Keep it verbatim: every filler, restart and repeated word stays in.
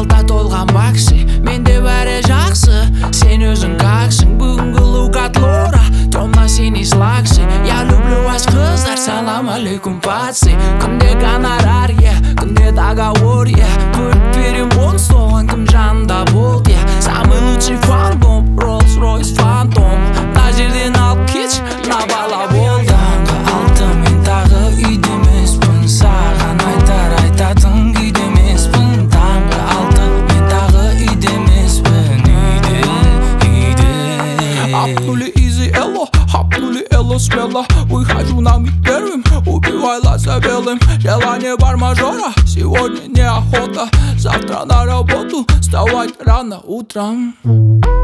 алда толған бақсы, менде бәрі жақсы. Сен өзің каксың, бүгінгі лука тлора, темно синий слаксы. Я люблю вас, қыздар, салам алейкум, пацаны. Күнде гонорар, е, күнде договор, е. Бөліп берем он соған, кім жанында бол, е. Самый лучший фантом, Rolls-Royce фантом. На жерден алып кетші, на бала болды. Таңғы алты мен тағы үйде емеспін, саған айтар айтатын күйде емеспін. Таңғы алты мен тағы үйде емеспін, үйде, үйде. Апнули изи эло, апнули эло смело. Выхожу на миг первым, убивай лаза белым. Желание бар мажора, сегодня неохота. Завтра на работу, вставать рано утром.